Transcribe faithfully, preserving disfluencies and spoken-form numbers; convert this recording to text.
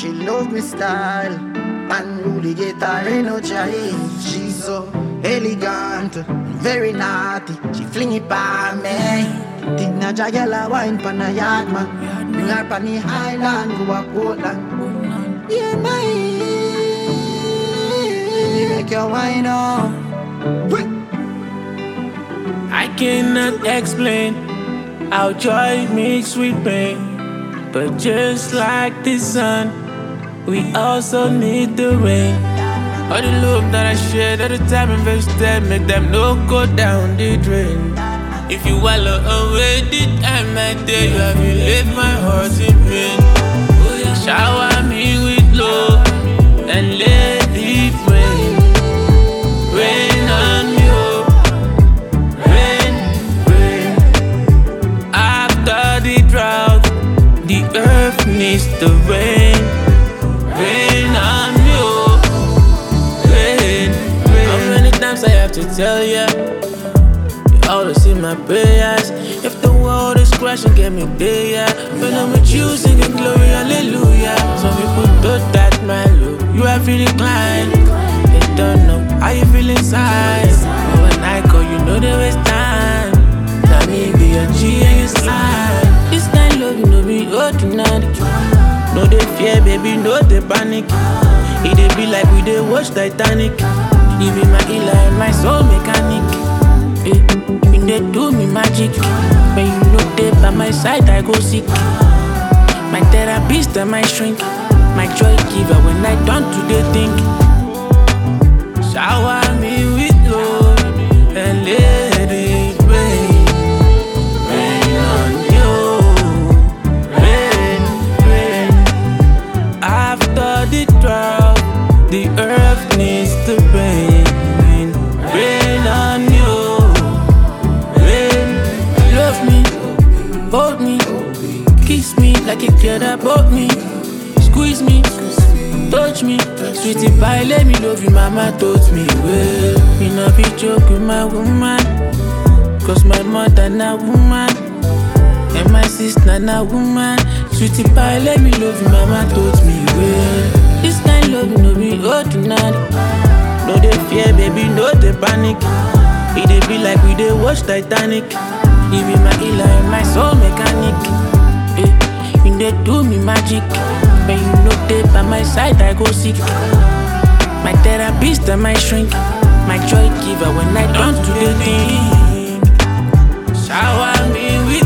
she love me style. Unruly get her energize. She's so elegant, very naughty. She fling it by me. Think na jagala wine pan a yard man. Bring her pan the highland, go a Portland. Yeah, man. Make your wine up. I cannot explain how joy mixed with pain, but just like the sun, we also need the rain. All the love that I shared, all the time invested, make them no go down the drain. If you wallow away the time I day, you have you left my heart in pain. Shower me with love and let it rain. Rain on you, rain, rain. After the drought, the earth needs the rain. Rain on you, rain, rain. How many times I have to tell ya? You always in my prayers. If the world is crashing, get me there. When I'm with you, singing glory, hallelujah. Some people thought that my love, you have really declined. They don't know how you feel inside. But when I call, you know they waste time. Now me be a G and you slide. This kind of love, you know me ordinary. No they fear, baby, no they panic. It they be like we they watch Titanic. You be my healer and my soul mechanic. Eh, you they do me magic. When you know they by my side, I go sick. My therapist and my shrink. My joy giver when I don't do the thing. Shower me with love and let it rain. Rain on you. Rain, rain. After the drought, the earth needs the rain. Rain on you. Rain. Love me, hold me, kiss me like a girl that bought me. Squeeze me, touch me, sweetie pie, let me love you, mama taught me well. Me no be joke with my woman, cause my mother na woman, and my sister na woman. Sweetie pie, let me love you, mama taught me well. This kind love, you know be ordinary. No they fear, baby, no they panic. It they be like we they watch Titanic. You be my healer and my soul mechanic. Eh, you they do me magic. When you know they by my side, I go sick. My therapist and my shrink. My joy giver when I don't do the thing. Shower me with